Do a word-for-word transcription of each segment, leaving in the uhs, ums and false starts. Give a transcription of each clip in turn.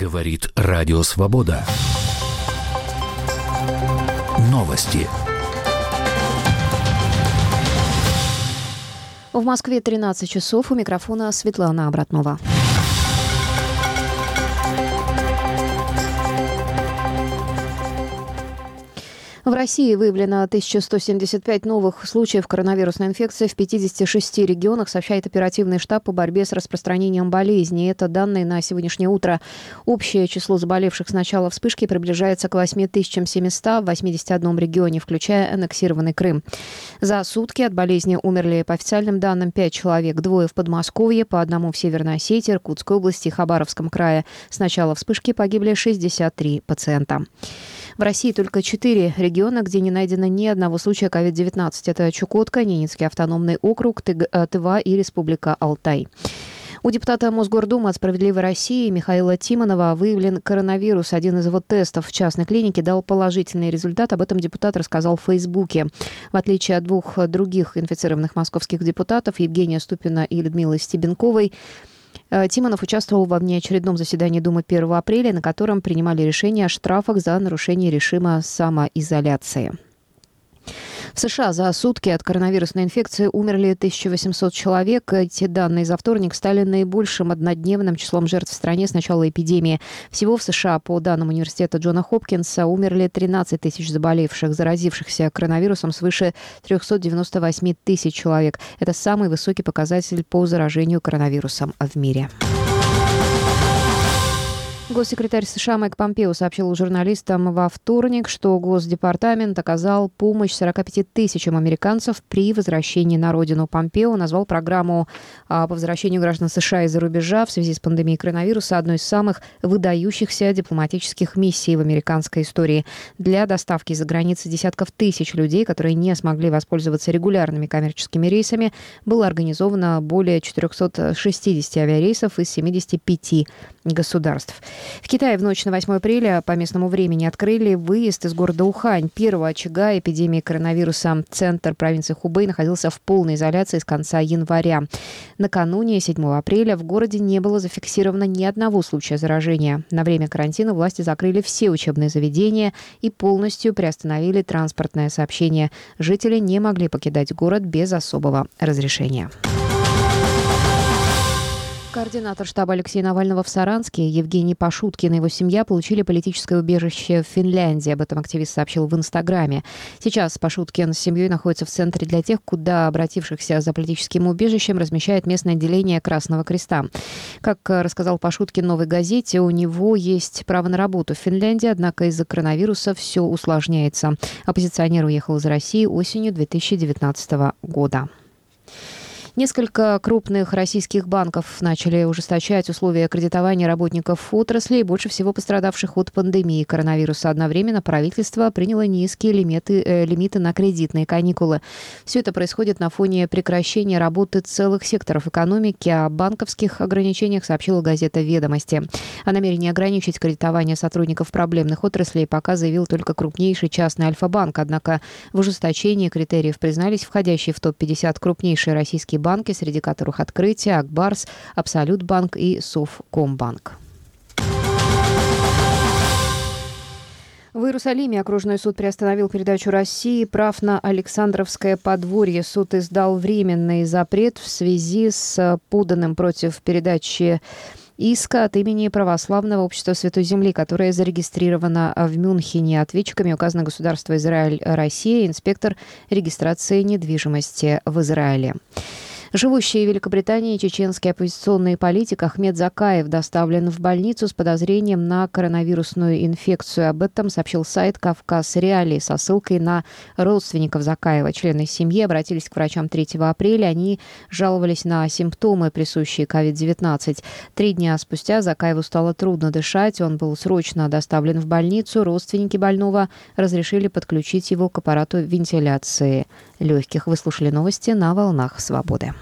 Говорит Радио Свобода. Новости. В Москве тринадцать часов. У микрофона Светлана Обратнова. В России выявлено тысяча сто семьдесят пять новых случаев коронавирусной инфекции в пятидесяти шести регионах, сообщает оперативный штаб по борьбе с распространением болезни. Это данные на сегодняшнее утро. Общее число заболевших с начала вспышки приближается к восьми тысячам семистам в восьмидесяти одном регионе, включая аннексированный Крым. За сутки от болезни умерли, по официальным данным, пять человек. Двое в Подмосковье, по одному в Северной Осетии, Иркутской области и Хабаровском крае. С начала вспышки погибли шестьдесят три пациента. В России только четыре региона, где не найдено ни одного случая ковид девятнадцать. Это Чукотка, Ненецкий автономный округ, Тыва и Республика Алтай. У депутата Мосгордумы от «Справедливой России» Михаила Тимонова выявлен коронавирус. Один из его тестов в частной клинике дал положительный результат. Об этом депутат рассказал в Фейсбуке. В отличие от двух других инфицированных московских депутатов, Евгения Ступина и Людмилы Стебенковой, Тимонов участвовал во внеочередном заседании Думы первого апреля, на котором принимали решение о штрафах за нарушение режима самоизоляции. В США за сутки от коронавирусной инфекции умерли тысяча восемьсот человек. Эти данные за вторник стали наибольшим однодневным числом жертв в стране с начала эпидемии. Всего в США, по данным университета Джона Хопкинса, умерли тринадцать тысяч заболевших, заразившихся коронавирусом свыше триста девяносто восемь тысяч человек. Это самый высокий показатель по заражению коронавирусом в мире. Госсекретарь США Майк Помпео сообщил журналистам во вторник, что Госдепартамент оказал помощь сорока пяти тысячам американцев при возвращении на родину. Помпео назвал программу по возвращению граждан США из-за рубежа в связи с пандемией коронавируса одной из самых выдающихся дипломатических миссий в американской истории. Для доставки из-за границы десятков тысяч людей, которые не смогли воспользоваться регулярными коммерческими рейсами, было организовано более четырехсот шестидесяти авиарейсов из семидесяти пяти государств. В Китае в ночь на восьмое апреля по местному времени открыли выезд из города Ухань, первого очага эпидемии коронавируса. Центр провинции Хубэй находился в полной изоляции с конца января. Накануне, седьмого апреля, в городе не было зафиксировано ни одного случая заражения. На время карантина власти закрыли все учебные заведения и полностью приостановили транспортное сообщение. Жители не могли покидать город без особого разрешения. Координатор штаба Алексея Навального в Саранске Евгений Пашуткин и его семья получили политическое убежище в Финляндии. Об этом активист сообщил в Инстаграме. Сейчас Пашуткин с семьей находится в центре для тех, куда обратившихся за политическим убежищем размещает местное отделение Красного Креста. Как рассказал Пашуткин «Новой газете», у него есть право на работу в Финляндии, однако из-за коронавируса все усложняется. Оппозиционер уехал из России осенью две тысячи девятнадцатого года. Несколько крупных российских банков начали ужесточать условия кредитования работников отрасли, больше всего пострадавших от пандемии коронавируса. Одновременно правительство приняло низкие лимиты, э, лимиты на кредитные каникулы. Все это происходит на фоне прекращения работы целых секторов экономики. О банковских ограничениях сообщила газета «Ведомости». О намерении ограничить кредитование сотрудников проблемных отраслей пока заявил только крупнейший частный Альфа-банк. Однако в ужесточении критериев признались входящие в топ пятьдесят крупнейшие российские банки, среди которых Открытие, Акбарс, Абсолютбанк и Совкомбанк. В Иерусалиме окружной суд приостановил передачу России прав на Александровское подворье. Суд издал временный запрет в связи с поданным против передачи иска от имени Православного общества Святой Земли, которое зарегистрировано в Мюнхене. Ответчиками указано государство Израиль, Россия, инспектор регистрации недвижимости в Израиле. Живущий в Великобритании чеченский оппозиционный политик Ахмед Закаев доставлен в больницу с подозрением на коронавирусную инфекцию. Об этом сообщил сайт «Кавказ Реалии» со ссылкой на родственников Закаева. Члены семьи обратились к врачам третьего апреля. Они жаловались на симптомы, присущие ковид девятнадцать. Три дня спустя Закаеву стало трудно дышать. Он был срочно доставлен в больницу. Родственники больного разрешили подключить его к аппарату вентиляции легких. Вы слушали новости на «Волнах Свободы».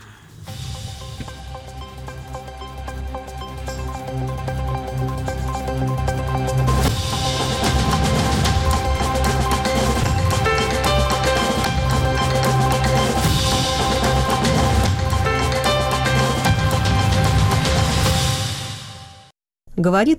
Говорит